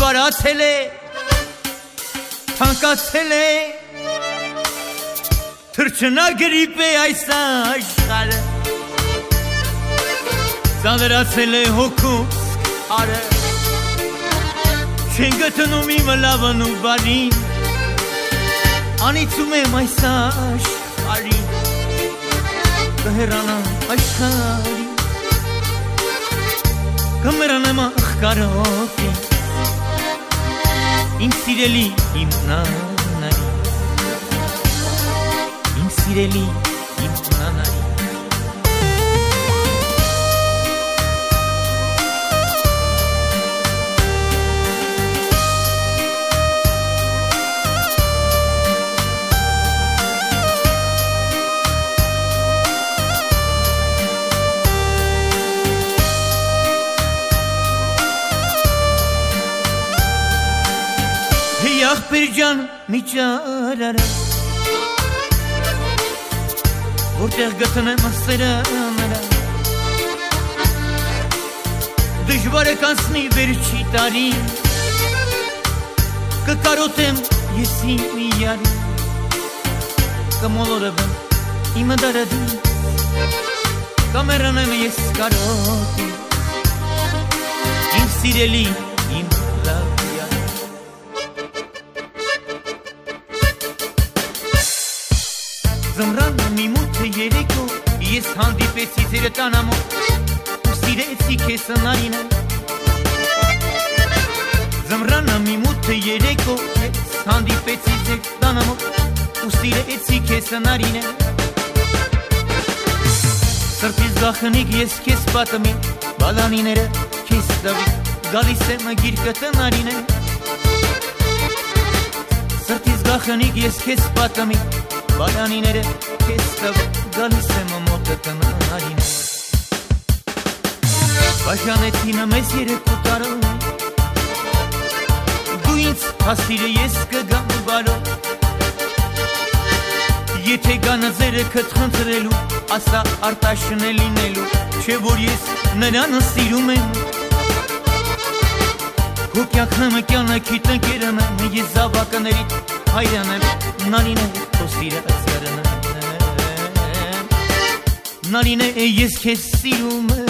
դժվարացել է, թանկացել է, թռչնագրիպ է այս աշխարհը, ծանրացել է հոգուս քարը, չեն գտնում իմ լավն ու բարին, անիծում եմ այս աշխարհին, կհեռանամ աշխարհին, կմեռանեմ աղքարոտին, իմ սիրելի իմ նանարի, իմ սիրելի իմ նանարի. Ախպեր ջան մի ճարարա, որտեղ գտնեմ սերանարա, դժվար է կանցնի վերջի տարին, կկարոտեմ ես իմ յարին, կմոլորվեմ իմ դարադին, կմեռանեմ ես կարոտին, իմ սիրելի իմ լավ. Ձմռան մի մութ երեկո ես հանդիպեցի ձեր տանամոտ ու սիրեցի քեզ նարինը. Ձմռան մի մութ երեկո ես հանդիպեցի ձեր տանամոտ ու սիրեցի քեզ նարինը. Սրտից գախնիկ ես քեզ պատմի, բալանիները քեզ տվի, գալիս եմ գիրկը տնարինը. Սրտից գախնիկ ես քեզ պատմի, բալանիները քեզ տվի, գալիս եմ մոտը տնարինը. Բաժանեցին մեզ երեկո տարով, դու ինձ հասիրը ես կգամ բարով, եթե գանը ձերը քդ խնդրելու, ասա արտաշն է լինելու, չէ որ ես նրան սիրում եմ. Քո կյանքն կյանքի տնկերն եմ, ես զավակներիդ հայրն եմ, նարինը քո սիրած կրն եմ, նարինը ես քեզ սիրում եմ.